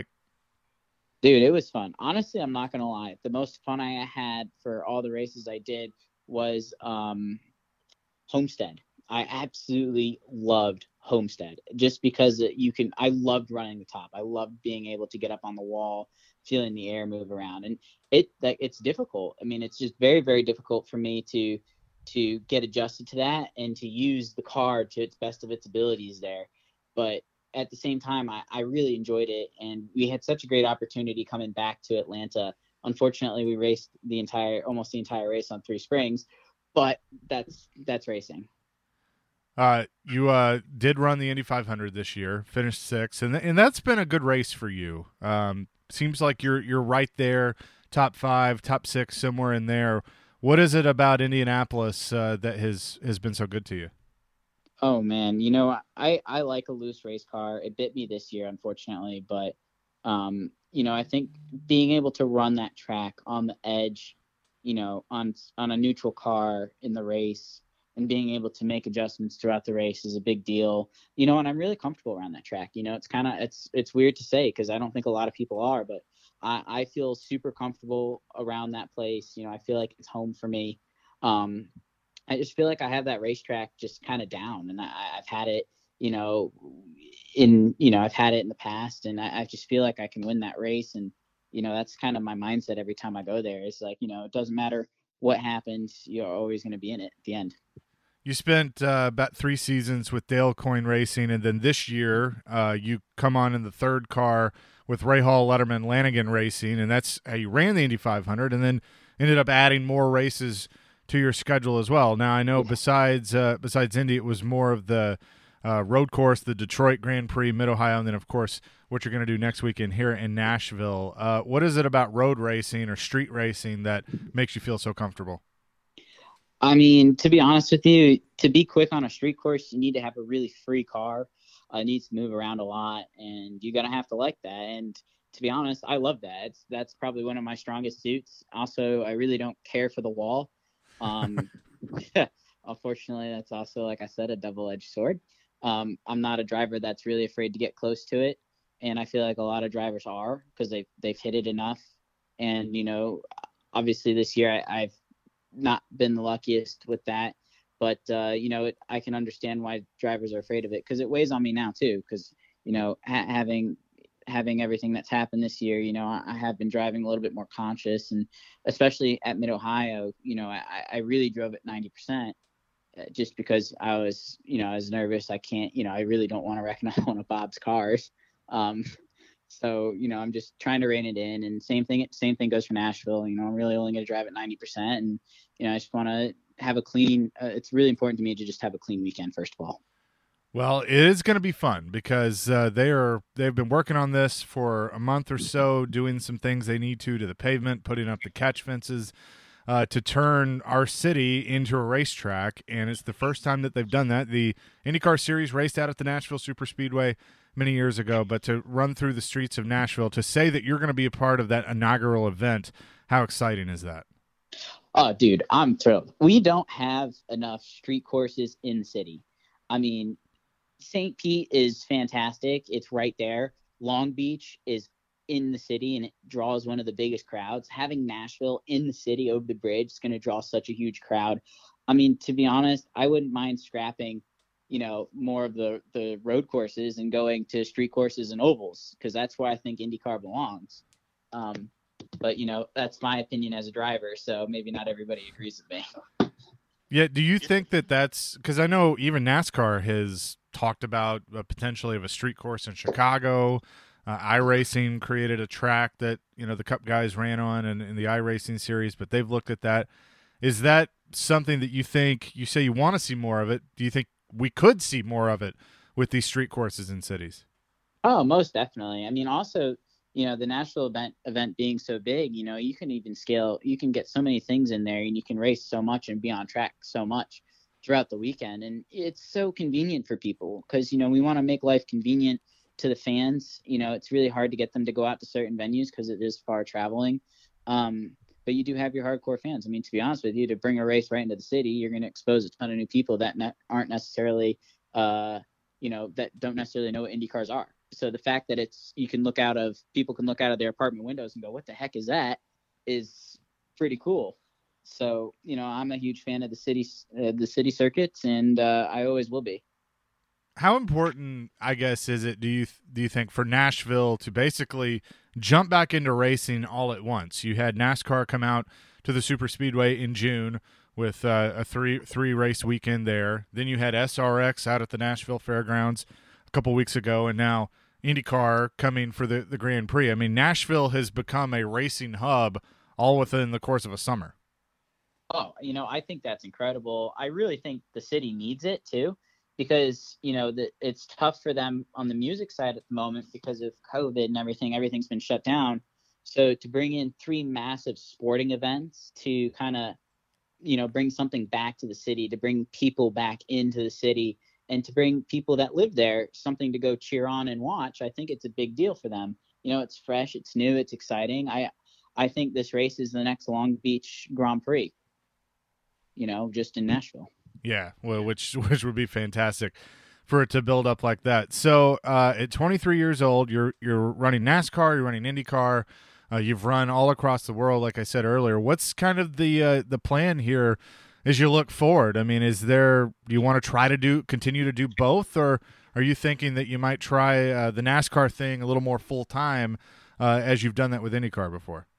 Dude, it was fun. Honestly, I'm not going to lie. The most fun I had for all the races I did was um, Homestead. I absolutely loved Homestead just because you can, I loved running the top. I loved being able to get up on the wall, feeling the air move around. And it, that it's difficult. I mean, it's just very, very difficult for me to, to get adjusted to that and to use the car to its best of its abilities there. But at the same time, I, I really enjoyed it. And we had such a great opportunity coming back to Atlanta. Unfortunately, we raced the entire, almost the entire race on Three Springs, but that's, that's racing. Uh, you uh, did run the Indy five hundred this year, finished sixth, and th- and that's been a good race for you. Um, seems like you're you're right there, top five, top six, somewhere in there. What is it about Indianapolis uh, that has has been so good to you? Oh man, you know I I like a loose race car. It bit me this year, unfortunately, but um, you know I think being able to run that track on the edge, you know, on on a neutral car in the race, and being able to make adjustments throughout the race is a big deal, you know, and I'm really comfortable around that track. You know, it's kind of, it's, it's weird to say because I don't think a lot of people are, but I, I feel super comfortable around that place. You know, I feel like it's home for me. Um, I just feel like I have that racetrack just kind of down, and I, I've had it, you know, in, you know, I've had it in the past, and I, I just feel like I can win that race. And, you know, that's kind of my mindset every time I go there. It's like, you know, it doesn't matter what happens, you're always going to be in it at the end. You spent uh, about three seasons with Dale Coyne Racing, and then this year uh, you come on in the third car with Rahal Letterman Lanigan Racing, and that's how you ran the Indy five hundred, and then ended up adding more races to your schedule as well. Now, I know besides uh, besides Indy, it was more of the uh, road course, the Detroit Grand Prix, Mid-Ohio, and then, of course, what you're going to do next weekend here in Nashville. Uh, what is it about road racing or street racing that makes you feel so comfortable? I mean, to be honest with you, to be quick on a street course, you need to have a really free car. Uh, it needs to move around a lot, and you're going to have to like that. And to be honest, I love that. It's, that's probably one of my strongest suits. Also, I really don't care for the wall. Um, unfortunately, that's also, like I said, a double-edged sword. Um, I'm not a driver that's really afraid to get close to it, and I feel like a lot of drivers are because they've, they've hit it enough. And, you know, obviously this year I, I've not been the luckiest with that, but uh you know it, I can understand why drivers are afraid of it because it weighs on me now too, because you know ha- having having everything that's happened this year, you know I, I have been driving a little bit more conscious, and especially at Mid-Ohio, you know I, I really drove at ninety percent just because I was you know I was nervous. I can't you know I really don't want to wreck one of Bob's cars. um So, you know, I'm just trying to rein it in, and same thing, same thing goes for Nashville. You know, I'm really only going to drive at ninety percent, and, you know, I just want to have a clean, uh, it's really important to me to just have a clean weekend, first of all. Well, it is going to be fun because uh, they are, they've been working on this for a month or so, doing some things they need to, to the pavement, putting up the catch fences uh, to turn our city into a racetrack. And it's the first time that they've done that. The IndyCar Series raced out at the Nashville Superspeedway many years ago, but to run through the streets of Nashville, to say that you're going to be a part of that inaugural event, how exciting is that? Oh, dude, I'm thrilled. We don't have enough street courses in the city. I mean, Saint Pete is fantastic. It's right there. Long Beach is in the city, and it draws one of the biggest crowds. Having Nashville in the city over the bridge is going to draw such a huge crowd. I mean, to be honest, I wouldn't mind scrapping you know, more of the, the road courses and going to street courses and ovals, because that's where I think IndyCar belongs. Um, but, you know, that's my opinion as a driver, so maybe not everybody agrees with me. Yeah, do you think that that's – because I know even NASCAR has talked about uh, potentially of a street course in Chicago. Uh, iRacing created a track that, you know, the Cup guys ran on in, in the iRacing series, but they've looked at that. Is that something that you think – you say you want to see more of it. Do you think we could see more of it with these street courses in cities. Oh, most definitely. I mean, also, you know, the Nashville event event being so big, you know, you can even scale, you can get so many things in there, and you can race so much and be on track so much throughout the weekend. And it's so convenient for people because, you know, we want to make life convenient to the fans. You know, it's really hard to get them to go out to certain venues because it is far traveling. Um, but you do have your hardcore fans. I mean, to be honest with you, to bring a race right into the city, you're going to expose a ton of new people that ne- aren't necessarily, uh, you know, that don't necessarily know what Indy cars are. So the fact that it's, you can look out of, people can look out of their apartment windows and go, what the heck is that, is pretty cool. So, you know, I'm a huge fan of the city, uh, the city circuits, and uh, I always will be. How important, I guess, is it, do you do you think, for Nashville to basically jump back into racing all at once? You had NASCAR come out to the Super Speedway in June with uh, a three three race weekend there. Then you had S R X out at the Nashville Fairgrounds a couple weeks ago, and now IndyCar coming for the, the Grand Prix. I mean, Nashville has become a racing hub all within the course of a summer. Oh, you know, I think that's incredible. I really think the city needs it too. Because, you know, the, it's tough for them on the music side at the moment because of COVID and everything. Everything's been shut down. So to bring in three massive sporting events to kind of, you know, bring something back to the city, to bring people back into the city, and to bring people that live there something to go cheer on and watch, I think it's a big deal for them. You know, it's fresh, it's new, it's exciting. I, I think this race is the next Long Beach Grand Prix, you know, just in Nashville. Yeah, well, which which would be fantastic for it to build up like that. So, uh, at twenty-three years old, you're you're running NASCAR, you're running IndyCar, uh, you've run all across the world, like I said earlier. What's kind of the uh, the plan here as you look forward? I mean, is there, do you want to try to do continue to do both, or are you thinking that you might try uh, the NASCAR thing a little more full time uh, as you've done that with IndyCar before?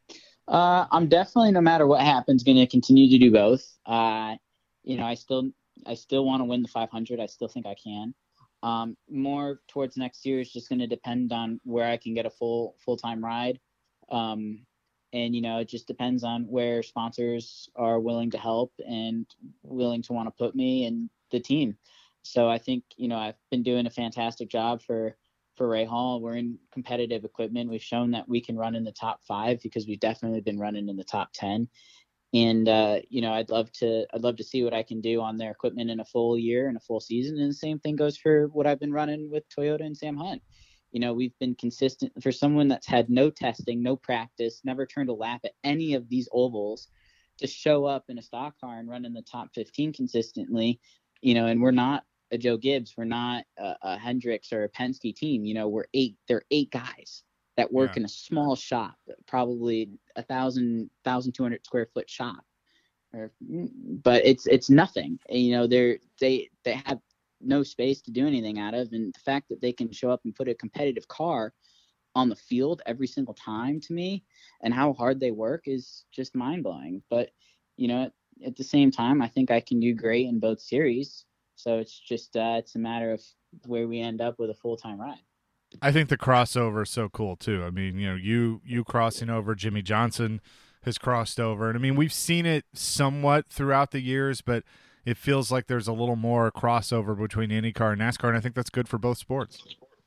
Uh, I'm definitely, no matter what happens, going to continue to do both. Uh, You know, I still I still want to win the five hundred. I still think I can. Um, more towards next year is just going to depend on where I can get a full full time ride, um, and you know, it just depends on where sponsors are willing to help and willing to want to put me and the team. So I think, you know, I've been doing a fantastic job for for Rahal. We're in competitive equipment. We've shown that we can run in the top five because we've definitely been running in the top ten. And, uh, you know, I'd love to, I'd love to see what I can do on their equipment in a full year and a full season. And the same thing goes for what I've been running with Toyota and Sam Hunt. You know, we've been consistent for someone that's had no testing, no practice, never turned a lap at any of these ovals, to show up in a stock car and run in the top fifteen consistently, you know, and we're not a Joe Gibbs, we're not a, a Hendricks or a Penske team. You know, we're eight, they're eight guys that work yeah. in a small shop, probably a thousand, thousand two hundred square foot shop, or, but it's it's nothing. You know, they're they they have no space to do anything out of, and the fact that they can show up and put a competitive car on the field every single time, to me, and how hard they work is just mind blowing. But you know, at, at the same time, I think I can do great in both series. So it's just uh, it's a matter of where we end up with a full time ride. I think the crossover is so cool too. I mean, you know, you you crossing over, Jimmy Johnson has crossed over, and I mean, we've seen it somewhat throughout the years, but it feels like there's a little more crossover between IndyCar and NASCAR, and I think that's good for both sports.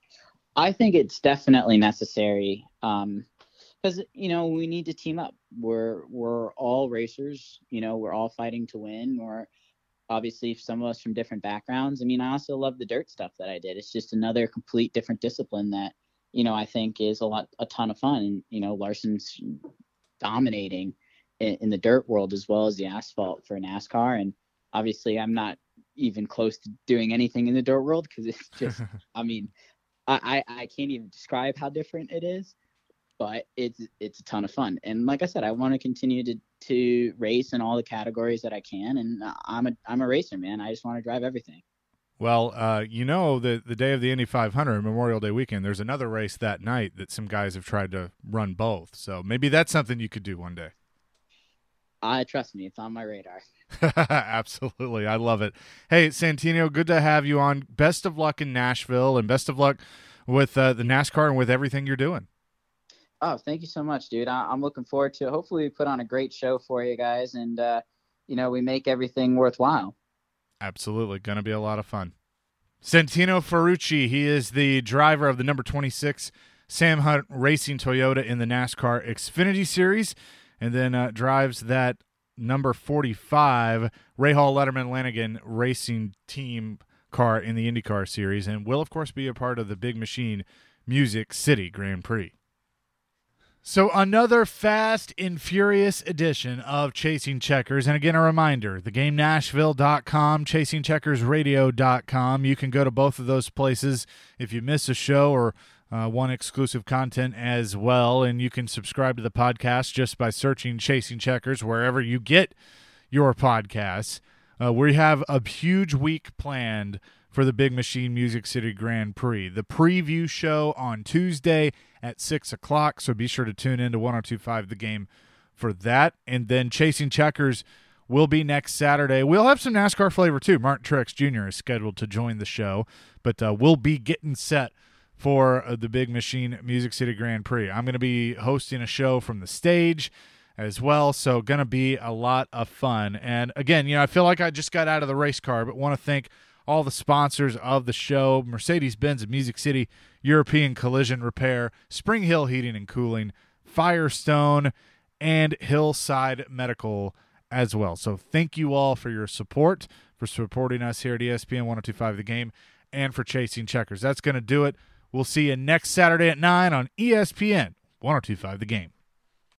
I think it's definitely necessary um, because you know, we need to team up. We're we're all racers. You know, we're all fighting to win. We're obviously some of us from different backgrounds. I mean, I also love the dirt stuff that I did. It's just another complete different discipline that, you know, I think is a lot, a ton of fun. And, you know, Larson's dominating in, in the dirt world as well as the asphalt for NASCAR. And obviously I'm not even close to doing anything in the dirt world because it's just, I mean, I, I, I can't even describe how different it is, but it's, it's a ton of fun. And like I said, I want to continue to, to race in all the categories that I can. And I'm a, I'm a racer, man. I just want to drive everything. Well, uh, you know, the, the day of the Indy five hundred, Memorial Day weekend, there's another race that night that some guys have tried to run both. So maybe that's something you could do one day. Uh, trust me, it's on my radar. Absolutely. I love it. Hey, Santino, good to have you on. Best of luck in Nashville, and best of luck with uh, the NASCAR and with everything you're doing. Oh, thank you so much, dude. I- I'm looking forward to it. Hopefully we put on a great show for you guys, and, uh, you know, we make everything worthwhile. Absolutely. Going to be a lot of fun. Santino Ferrucci, he is the driver of the number twenty-six Sam Hunt Racing Toyota in the NASCAR Xfinity Series, and then uh, drives that number forty-five Rahal Letterman Lanigan Racing Team car in the IndyCar Series, and will, of course, be a part of the Big Machine Music City Grand Prix. So another fast and furious edition of Chasing Checkers. And again, a reminder, the game nashville dot com, chasing checkers radio dot com. You can go to both of those places if you miss a show or uh, want exclusive content as well. And you can subscribe to the podcast just by searching Chasing Checkers wherever you get your podcasts. Uh, we have a huge week planned for the Big Machine Music City Grand Prix. The preview show on Tuesday at six o'clock, so be sure to tune in to one oh two point five The Game for that. And then Chasing Checkers will be next Saturday. We'll have some NASCAR flavor, too. Martin Truex Junior is scheduled to join the show, but uh, we'll be getting set for uh, the Big Machine Music City Grand Prix. I'm going to be hosting a show from the stage as well, so going to be a lot of fun. And, again, you know, I feel like I just got out of the race car, but want to thank all the sponsors of the show: Mercedes-Benz of Music City, European Collision Repair, Spring Hill Heating and Cooling, Firestone, and Hillside Medical as well. So thank you all for your support, for supporting us here at E S P N one oh two point five The Game, and for Chasing Checkers. That's going to do it. We'll see you next Saturday at nine on E S P N one oh two point five The Game.